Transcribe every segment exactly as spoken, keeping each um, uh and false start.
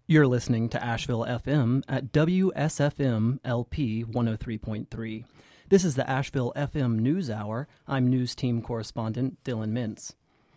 You're listening to Asheville F M at W S F M L P one oh three point three. This is the Asheville F M News Hour. I'm news team correspondent Dylan Mintz.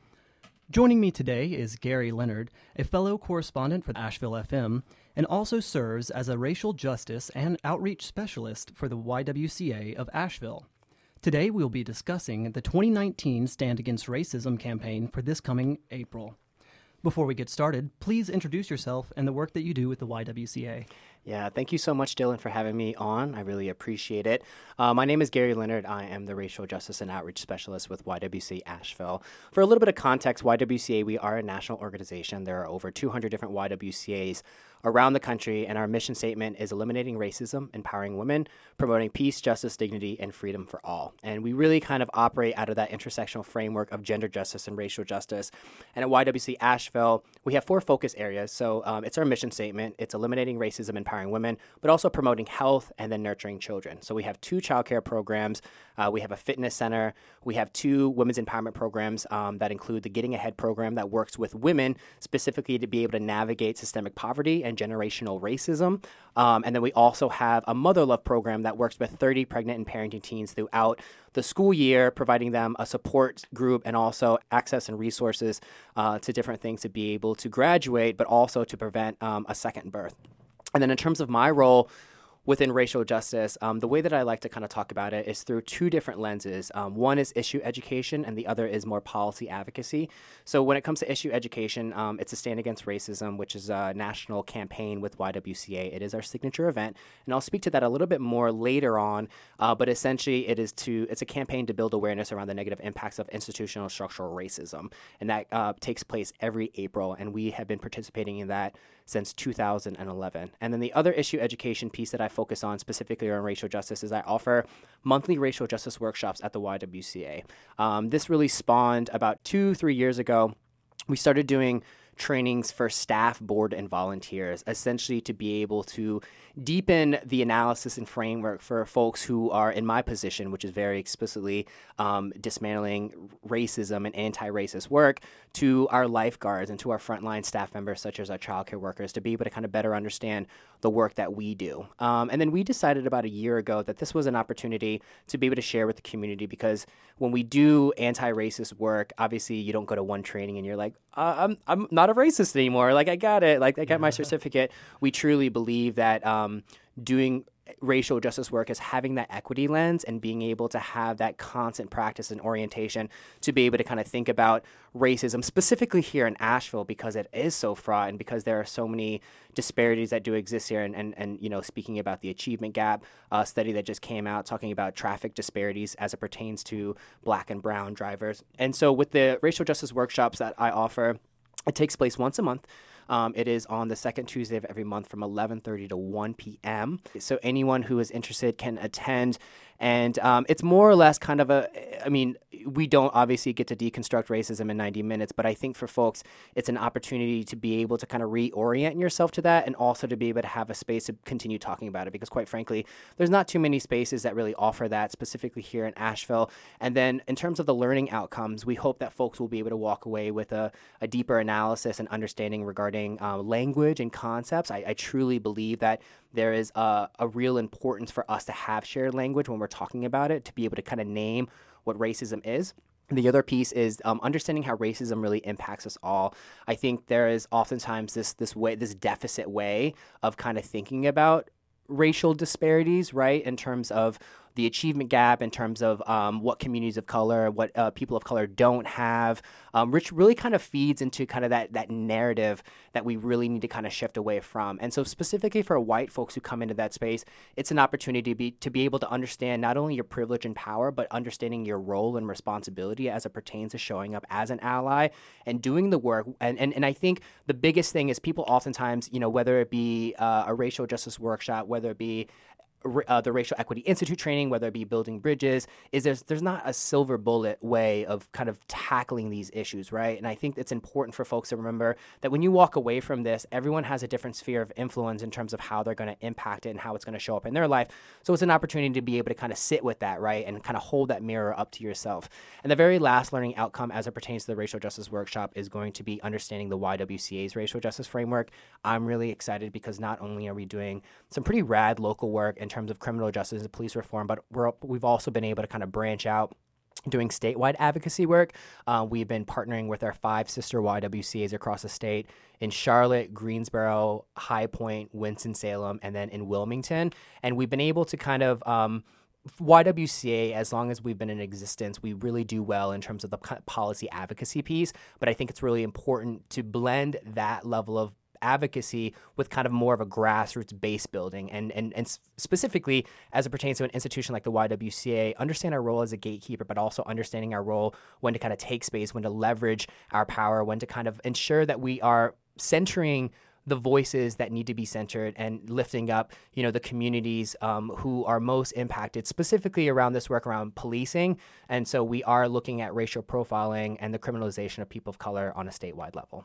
Joining me today is Gary Leonard, a fellow correspondent for Asheville F M, and also serves as a racial justice and outreach specialist for the Y W C A of Asheville. Today we'll be discussing the twenty nineteen Stand Against Racism campaign for this coming April. Before we get started, please introduce yourself and the work that you do with the Y W C A. Yeah, thank you so much, Dylan, for having me on. I really appreciate it. Uh, my name is Gary Leonard. I am the Racial Justice and Outreach Specialist with Y W C A Asheville. For a little bit of context, Y W C A, we are a national organization. There are over two hundred different Y W C As around the country, and our mission statement is eliminating racism, empowering women, promoting peace, justice, dignity, and freedom for all. And we really kind of operate out of that intersectional framework of gender justice and racial justice. And at Y W C A Asheville, we have four focus areas. So um, it's our mission statement. It's eliminating racism, empowering women, but also promoting health and then nurturing children. So we have two childcare programs. Uh, we have a fitness center. We have two women's empowerment programs um, that include the Getting Ahead program that works with women specifically to be able to navigate systemic poverty and generational racism. Um, and then we also have a Mother Love program that works with thirty pregnant and parenting teens throughout the school year, providing them a support group and also access and resources uh, to different things to be able to graduate, but also to prevent um, a second birth. And then in terms of my role within racial justice, um, the way that I like to kind of talk about it is through two different lenses. Um, one is issue education, and the other is more policy advocacy. So when it comes to issue education, um, it's a Stand Against Racism, which is a national campaign with Y W C A. It is our signature event, and I'll speak to that a little bit more later on. Uh, but essentially, it is to it's a campaign to build awareness around the negative impacts of institutional structural racism, and that uh, takes place every April. And we have been participating in that since two thousand eleven. And then the other issue education piece that I focus on specifically on racial justice is I offer monthly racial justice workshops at the Y W C A. Um, this really spawned about two, three years ago. We started doing trainings for staff, board, and volunteers, essentially to be able to deepen the analysis and framework for folks who are in my position, which is very explicitly um, dismantling racism and anti-racist work, to our lifeguards and to our frontline staff members, such as our childcare workers, to be able to kind of better understand the work that we do. Um, and then we decided about a year ago that this was an opportunity to be able to share with the community, because when we do anti-racist work, obviously you don't go to one training and you're like, uh, I'm I'm not a racist anymore. Like, I got it. Like, I got my certificate. We truly believe that um, doing racial justice work is having that equity lens and being able to have that constant practice and orientation to be able to kind of think about racism, specifically here in Asheville, because it is so fraught and because there are so many disparities that do exist here. And, and, and you know, speaking about the achievement gap uh, study that just came out, talking about traffic disparities as it pertains to Black and brown drivers. And so with the racial justice workshops that I offer, it takes place once a month. Um, it is on the second Tuesday of every month from eleven thirty to one p.m. So anyone who is interested can attend. And um, it's more or less kind of a, I mean, we don't obviously get to deconstruct racism in ninety minutes, but I think for folks, it's an opportunity to be able to kind of reorient yourself to that and also to be able to have a space to continue talking about it, because quite frankly, there's not too many spaces that really offer that, specifically here in Asheville. And then in terms of the learning outcomes, we hope that folks will be able to walk away with a, a deeper analysis and understanding regarding uh, language and concepts. I, I truly believe that there is a, a real importance for us to have shared language when we're talking about it, to be able to kind of name what racism is. The other piece is um, understanding how racism really impacts us all. I think there is oftentimes this this way, this deficit way of kind of thinking about racial disparities, right, in terms of the achievement gap, in terms of um, what communities of color, what uh, people of color don't have, um, which really kind of feeds into kind of that that narrative that we really need to kind of shift away from. And so specifically for white folks who come into that space, it's an opportunity to be, to be able to understand not only your privilege and power, but understanding your role and responsibility as it pertains to showing up as an ally and doing the work. And and, and I think the biggest thing is people oftentimes, you know, whether it be uh, a racial justice workshop, whether it be uh, the Racial Equity Institute training, whether it be building bridges, is there's there's not a silver bullet way of kind of tackling these issues, right? And I think it's important for folks to remember that when you walk away from this, everyone has a different sphere of influence in terms of how they're going to impact it and how it's going to show up in their life. So it's an opportunity to be able to kind of sit with that, right? And kind of hold that mirror up to yourself. And the very last learning outcome as it pertains to the Racial Justice Workshop is going to be understanding the Y W C A's Racial Justice Framework. I'm really excited because not only are we doing some pretty rad local work in terms of criminal justice and police reform, but we're, we've also been able to kind of branch out doing statewide advocacy work. Uh, we've been partnering with our five sister Y W C As across the state in Charlotte, Greensboro, High Point, Winston-Salem, and then in Wilmington. And we've been able to kind of um, Y W C A, as long as we've been in existence, we really do well in terms of the policy advocacy piece. But I think it's really important to blend that level of advocacy with kind of more of a grassroots base building, and and and specifically as it pertains to an institution like the Y W C A, understand our role as a gatekeeper, but also understanding our role when to kind of take space, when to leverage our power, when to kind of ensure that we are centering the voices that need to be centered and lifting up, you know, the communities um, who are most impacted, specifically around this work around policing. And so we are looking at racial profiling and the criminalization of people of color on a statewide level.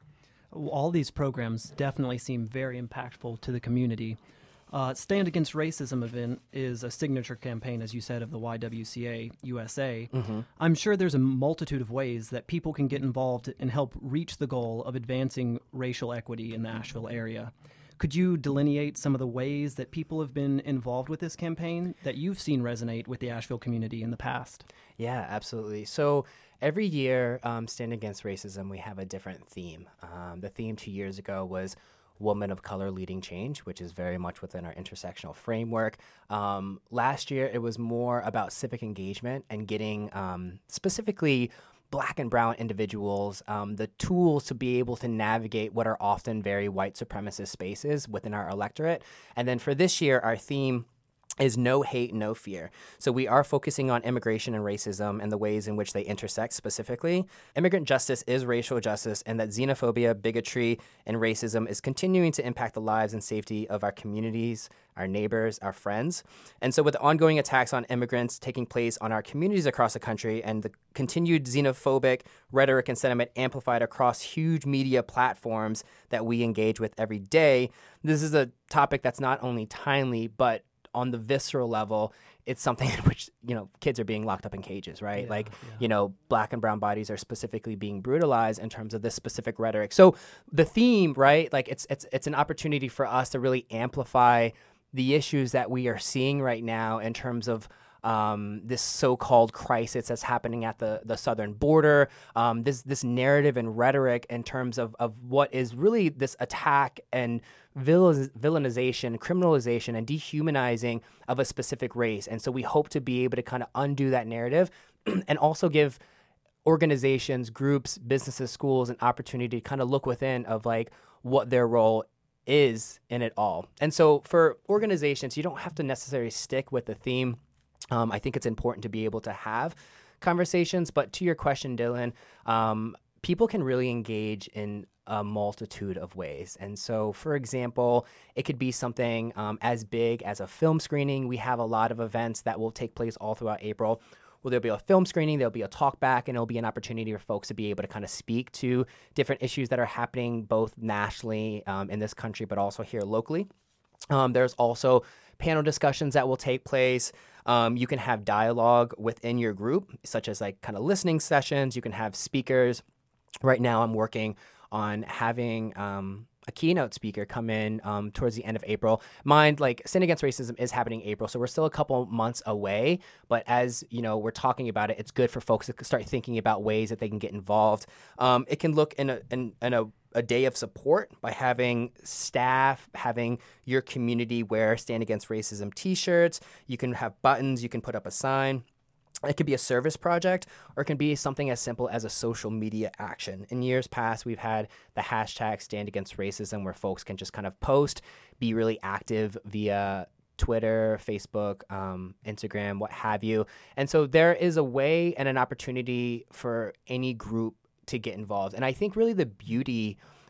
All these programs definitely seem very impactful to the community. Uh, Stand Against Racism event is a signature campaign, as you said, of the Y W C A U S A. Mm-hmm. I'm sure there's a multitude of ways that people can get involved and help reach the goal of advancing racial equity in the Asheville area. Could you delineate some of the ways that people have been involved with this campaign that you've seen resonate with the Asheville community in the past? Yeah, absolutely. So every year, um, Stand Against Racism, we have a different theme. Um, the theme two years ago was Women of Color Leading Change, which is very much within our intersectional framework. Um, last year, it was more about civic engagement and getting um, specifically Black and brown individuals um, the tools to be able to navigate what are often very white supremacist spaces within our electorate. And then for this year, our theme is no hate, no fear. So we are focusing on immigration and racism and the ways in which they intersect specifically. Immigrant justice is racial justice, and that xenophobia, bigotry, and racism is continuing to impact the lives and safety of our communities, our neighbors, our friends. And so with the ongoing attacks on immigrants taking place on our communities across the country and the continued xenophobic rhetoric and sentiment amplified across huge media platforms that we engage with every day, this is a topic that's not only timely, but on the visceral level, it's something in which, you know, kids are being locked up in cages, right? Yeah, like, yeah. you know, Black and brown bodies are specifically being brutalized in terms of this specific rhetoric. So the theme, right, like it's it's it's an opportunity for us to really amplify the issues that we are seeing right now in terms of Um, this so-called crisis that's happening at the, the southern border, um, this this narrative and rhetoric in terms of, of what is really this attack and villain, villainization, criminalization, and dehumanizing of a specific race. And so we hope to be able to kind of undo that narrative and also give organizations, groups, businesses, schools an opportunity to kind of look within of like what their role is in it all. And so for organizations, you don't have to necessarily stick with the theme. Um, I think it's important to be able to have conversations, but to your question, Dylan, um, people can really engage in a multitude of ways. And so, for example, it could be something um, as big as a film screening. We have a lot of events that will take place all throughout April. Well, there'll be a film screening, there'll be a talk back, and it'll be an opportunity for folks to be able to kind of speak to different issues that are happening both nationally um, in this country, but also here locally. Um, there's also panel discussions that will take place. Um, you can have dialogue within your group, such as like kind of listening sessions. You can have speakers. Right now, I'm working on having um, a keynote speaker come in um, towards the end of April. Mind, like, Stand Against Racism is happening in April, so we're still a couple months away. But as you know, we're talking about it, it's good for folks to start thinking about ways that they can get involved. Um, it can look in a in, in a a day of support by having staff, having your community wear Stand Against Racism t-shirts. You can have buttons, you can put up a sign. It could be a service project, or it can be something as simple as a social media action. In years past, we've had the hashtag Stand Against Racism, where folks can just kind of post, be really active via Twitter, Facebook, um, Instagram, what have you. And so there is a way and an opportunity for any group to get involved. And I think really the beauty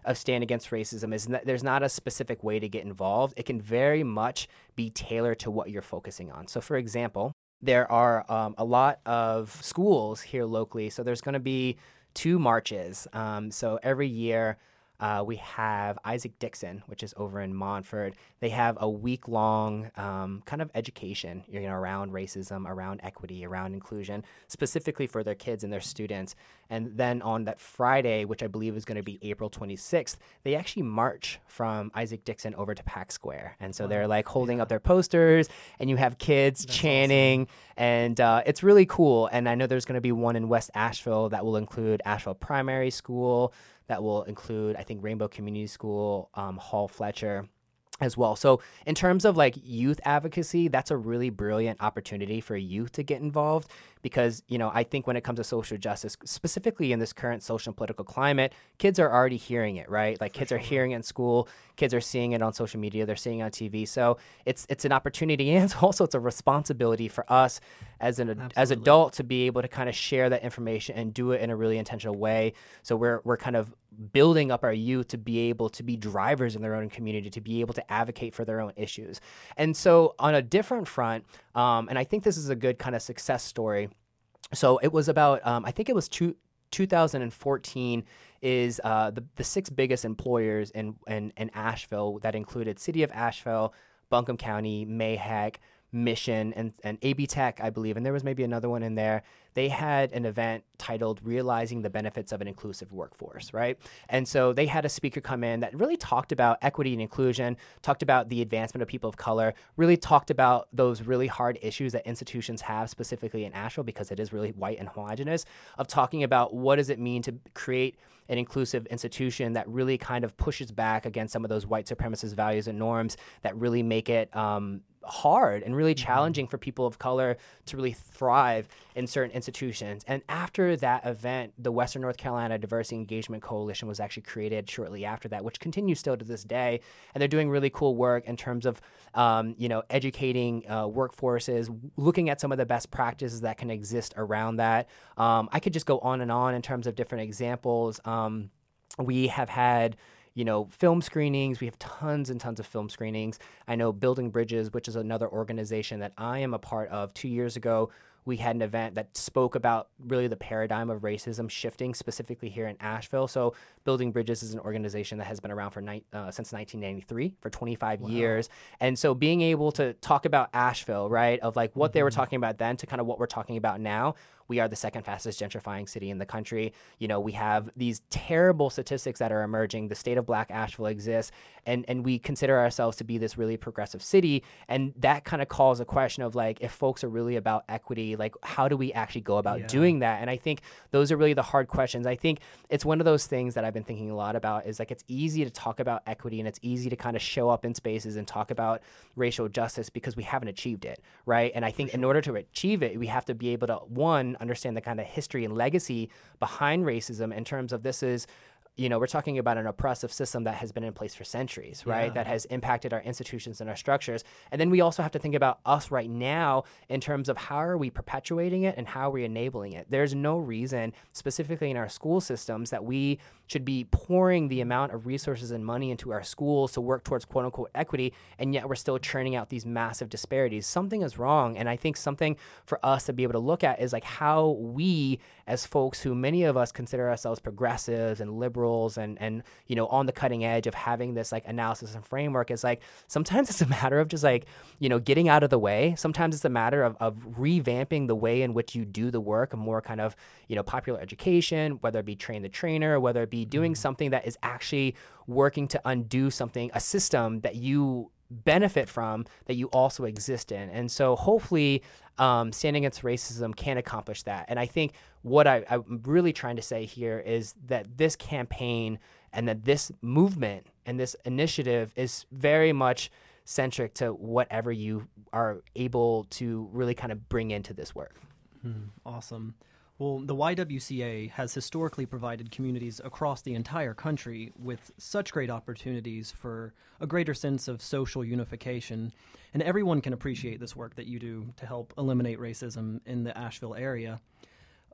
of Stand Against Racism is that there's not a specific way to get involved. It can very much be tailored to what you're focusing on. So for example, there are um, a lot of schools here locally. So there's going to be two marches. Um, so every year, Uh, we have Isaac Dixon, which is over in Montford. They have a week-long um, kind of education, you know, around racism, around equity, around inclusion, specifically for their kids and their students. And then on that Friday, which I believe is going to be April twenty-sixth, they actually march from Isaac Dixon over to Pack Square. And so wow. they're like holding yeah. up their posters, and you have kids That's chanting, awesome. and uh, it's really cool. And I know there's going to be one in West Asheville that will include Asheville Primary School, that will include, I think, Rainbow Community School, um, Hall Fletcher as well. So in terms of like youth advocacy, that's a really brilliant opportunity for youth to get involved because, you know, I think when it comes to social justice, specifically in this current social and political climate, kids are already hearing it, right? Like kids are hearing it in school, kids are seeing it on social media, they're seeing it on T V. So it's it's an opportunity and it's also it's a responsibility for us as an Absolutely. as adult to be able to kind of share that information and do it in a really intentional way. So we're we're kind of building up our youth to be able to be drivers in their own community, to be able to advocate for their own issues. And so on a different front, um, and I think this is a good kind of success story. So it was about, um, I think it was two, two thousand fourteen is uh, the, the six biggest employers in, in, in Asheville that included City of Asheville, Buncombe County, Mayheck, Mission, and, and A B Tech, I believe, and there was maybe another one in there. They had an event titled Realizing the Benefits of an Inclusive Workforce, right? And so they had a speaker come in that really talked about equity and inclusion, talked about the advancement of people of color, really talked about those really hard issues that institutions have, specifically in Asheville, because it is really white and homogenous, of talking about what does it mean to create an inclusive institution that really kind of pushes back against some of those white supremacist values and norms that really make it um, hard and really challenging for people of color to really thrive in certain institutions. And after that event, the Western North Carolina Diversity Engagement Coalition was actually created shortly after that, which continues still to this day. And they're doing really cool work in terms of, um, you know, educating uh, workforces, looking at some of the best practices that can exist around that. Um, I could just go on and on in terms of different examples. Um, we have had you know, film screenings. We have tons and tons of film screenings. I know Building Bridges, which is another organization that I am a part of. Two years ago, we had an event that spoke about really the paradigm of racism shifting specifically here in Asheville. So Building Bridges is an organization that has been around for ni- uh, since nineteen ninety-three, for twenty-five wow. years. And so being able to talk about Asheville, right, of like what mm-hmm. they were talking about then to kind of what we're talking about now. We are the second fastest gentrifying city in the country. You know, we have these terrible statistics that are emerging. The state of Black Asheville exists, and, and we consider ourselves to be this really progressive city. And that kind of calls a question of like, if folks are really about equity, like how do we actually go about yeah. doing that? And I think those are really the hard questions. I think it's one of those things that I've been thinking a lot about is like, it's easy to talk about equity and it's easy to kind of show up in spaces and talk about racial justice because we haven't achieved it, right? And I think sure. in order to achieve it, we have to be able to, one, understand the kind of history and legacy behind racism in terms of this is, you know, we're talking about an oppressive system that has been in place for centuries, right? Yeah. That has impacted our institutions and our structures. And then we also have to think about us right now in terms of how are we perpetuating it and how are we enabling it? There's no reason, specifically in our school systems, that we should be pouring the amount of resources and money into our schools to work towards quote unquote equity, and yet we're still churning out these massive disparities. Something is wrong. And I think something for us to be able to look at is like how we, as folks who many of us consider ourselves progressives and liberals and, and, you know, on the cutting edge of having this like analysis and framework is like, sometimes it's a matter of just like, you know, getting out of the way. Sometimes it's a matter of, of revamping the way in which you do the work, a more kind of, you know, popular education, whether it be train the trainer, whether it be doing something that is actually working to undo something, a system that you benefit from, that you also exist in. And so hopefully um, Standing Against Racism can accomplish that. And I think what I, I'm really trying to say here is that this campaign and that this movement and this initiative is very much centric to whatever you are able to really kind of bring into this work. Mm, awesome. Well, the Y W C A has historically provided communities across the entire country with such great opportunities for a greater sense of social unification, and everyone can appreciate this work that you do to help eliminate racism in the Asheville area.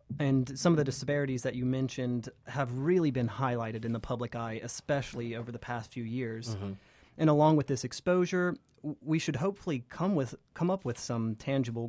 And some of the disparities that you mentioned have really been highlighted in the public eye, especially over the past few years. Mm-hmm. And along with this exposure, we should hopefully come with come up with some tangible